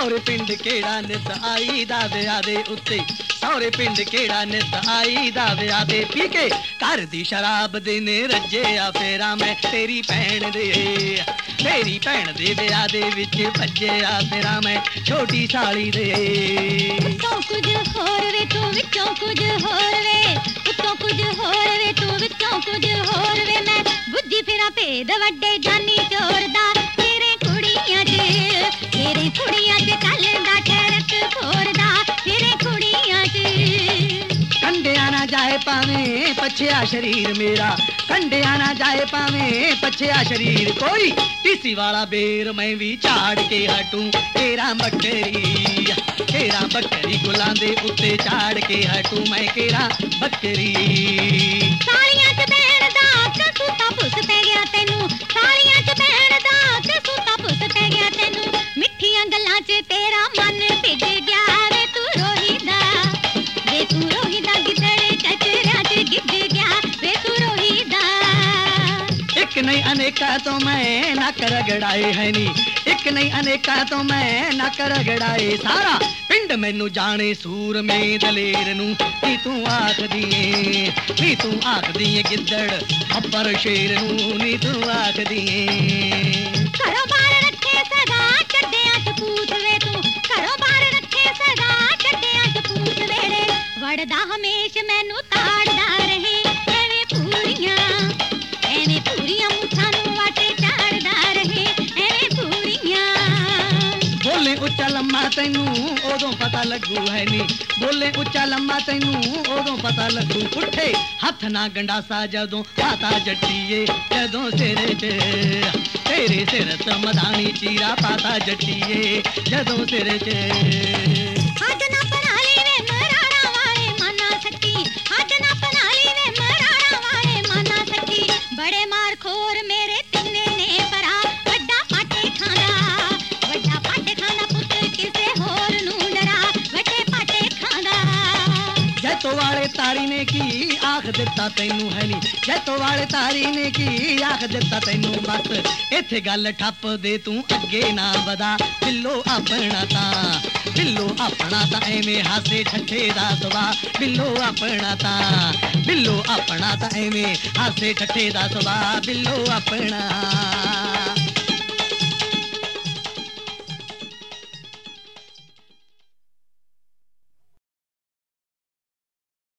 सौरे पिंड केड़ा नित आई दा विआह दे उत्ते सौरे पिंड केड़ा नित आई दा विआह दे पी के घर दी शराब दे ने रज्जे आ फेरा मैं तेरी भैन दे विआह दे विच भज्जे आ फेरा मैं छोटी साली दे उत्तों कुछ होर वे तू विचों कुछ होर वे उत्तों कुछ होर वे तू विचों कुछ होर वे मैं बुझी फिरा भेद वड्डे जानी चोर दा तेरे कुड़ियां च चलदा ठरक फोरदा तेरे कुड़ियां च कंडिया ना जाए पावे पछया शरीर मेरा कंडिया ना जाए पावे पछया शरीर कोई किसी वाला बेर मैं भी झाड़ के हटूं केरा बकरी गुलां दे उत्ते झाड़ के हटूं मैं केरा बकरी सालियां च बैण दा कसूता पुस पै गया तैनू सालियां च बैण दा कसूता पुस पै गया तैनू मिठियां गल्लां च तेरा मन भिज गया वे तू रोहीदा गिदड़े चचरिया च गिज गया वे तू रोहीदा एक नहीं अनेका तो मैं ना कर गड़ाए है नी एक नहीं अनेका तो मैं ना कर गड़ाए सारा पिंड मैनू जाने सूर में दलेर नू नी तू आख दिए गिद्दड़ अपर शेर नू नी तू आख दिए घरों बाहर रखे सगा चड्डियां च पूत वे तू घरों बाहर रखे सगा चड्डियां च पूत वेड़े वड़दा हमेश मैनू ताड़दा रहे एवें पूरियां मुछां नू वाटे चाड़दा रहे एवें पूरियां बोले उच्चा लम्मा तैनू ओदों पता लगू है नी बोले उच्चा लम्मा तैनू ओदों पता लगू उठे हथ ना गंडासा जदों पाता जट्टीए जदों सिर च तेरे सिर त मदानी चीरा पाता जट्टीए जदों सिर च हट ना पनाली वे मराड़ा वाले माना सकी हट ना पनाली वे मराड़ा वाले माना सकी बड़े मार खोर मेरे तिन्ने ने परा वड्डा पाटे खांदा पुत किसे होर नू डरा वड्डे पाटे खांदा जैतो वाले तारी ने की आख दिता तैनू है नी जैतो वाले तारी ने की आख दिता तैनू बस इथे गल ठप दे तू अगे ना वदा बिल्लो अपना ता एवें हासे ठठे दा सुभा बिल्लो अपना ता एवें हासे ठठे दा सुभा बिल्लो अपना